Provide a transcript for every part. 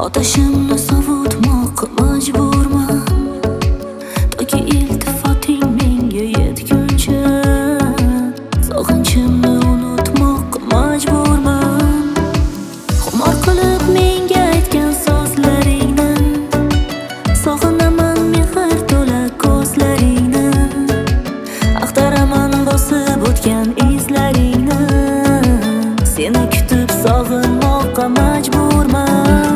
Otashimni sovutmoqqa majburman, toki iltifoting menga yetguncha. Sog'inchimni unutmoqqa majburman. Xumor qilib menga aytgan so'zlaringni, sog'inaman mehr to'la ko'zlaringni. Axtaraman bosib o'tgan izlaringni, seni kutib sog'inmoqqa majburman.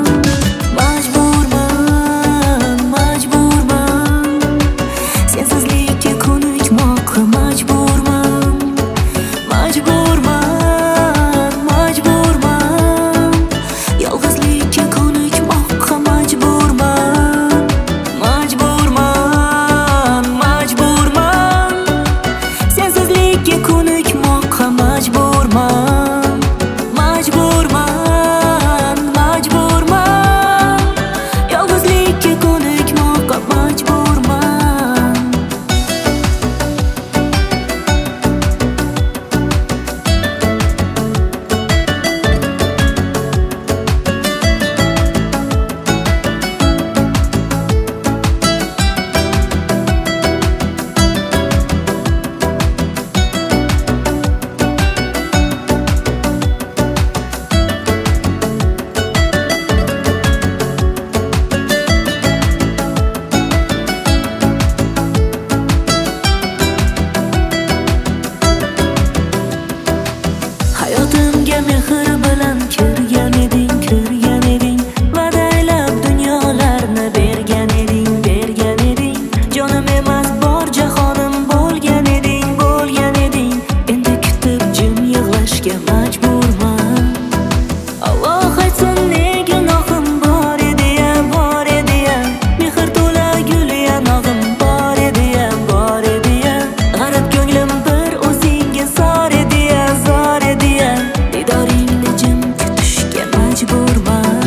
Hayotimga mehr bilan kirgan eding, va'daylab dunyolarni bergan eding. Jonim emas bor jahonim bo'lgan eding. Endi kutib jim yig'lashga majburman. Alloh aytsin ne gunohim bor edi-ya. Mehr to'la gul yanog'im bor edi-ya. G'arib ko'nglim bir o'zingga zor edi-ya. Didoringni jim kutishga majburman.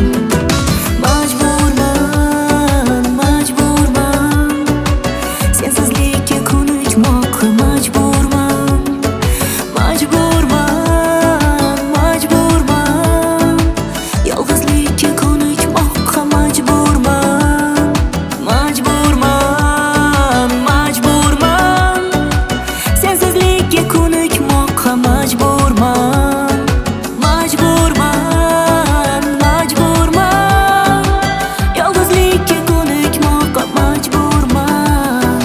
Sensizlikka ko'nikmoqqa majburman. Yolg'izlikka ko'nikmoqqa majburman. Sensizlikka ko'nikmoqqa majburman. Yolg'izlikka ko'nikmoqqa majburman.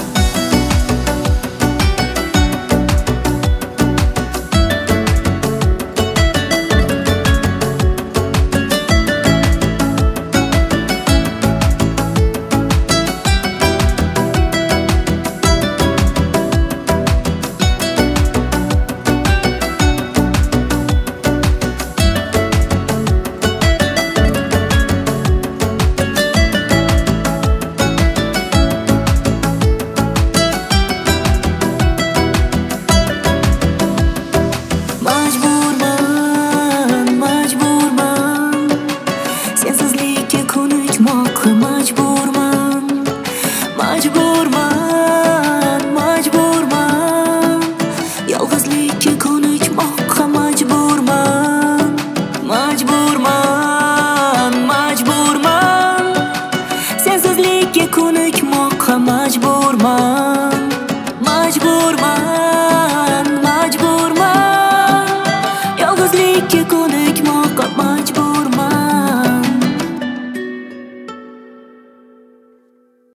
Sensizlikka ko'nikmoqqa majburman. Yolg'izlikka ko'nikmoqqa majburman. Sensizlikka ko'nikmoqqa majburman. Yolg'izlikka ko'nikmoqqa